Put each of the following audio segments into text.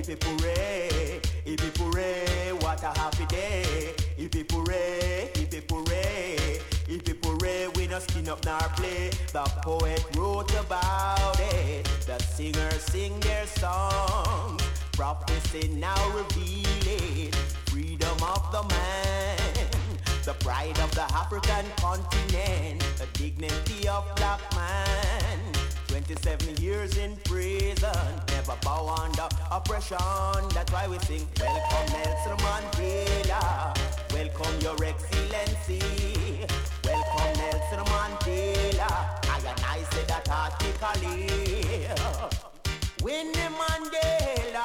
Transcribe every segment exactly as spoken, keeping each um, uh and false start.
Hippie hooray, hippie hooray, what a happy day. Hippie hooray, hippie hooray, hippie hooray, we no skin up nor play. The poet wrote about it, the singers sing their songs. Prophecy now revealing freedom of the man, the pride of the African continent, the dignity of black man. Twenty-seven years in prison, never bow under oppression. That's why we sing, welcome Nelson Mandela, welcome your excellency, welcome Nelson Mandela. I and I say that artically. Winnie Mandela,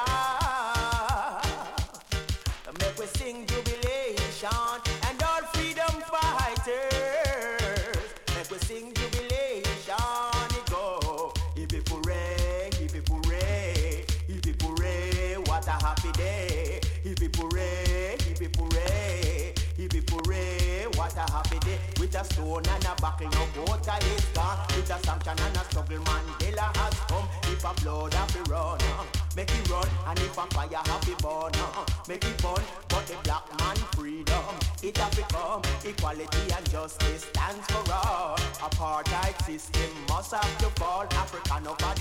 make we sing jubilation, and all freedom fighters, make we sing jubilation. It go, hippie hooray, hippie hooray, hippie hooray, what a happy day. Hippie hooray, hippie hooray, hippie hooray, what a happy day. With a stone and a buckle, no boat is gone. With a sanction and a struggle, Mandela has come. If a blood happy run, make it run. And if a fire happy burn, make it burn. But the black man freedom, it have become equality and justice stands for all. Apartheid system must have to fall. Africa over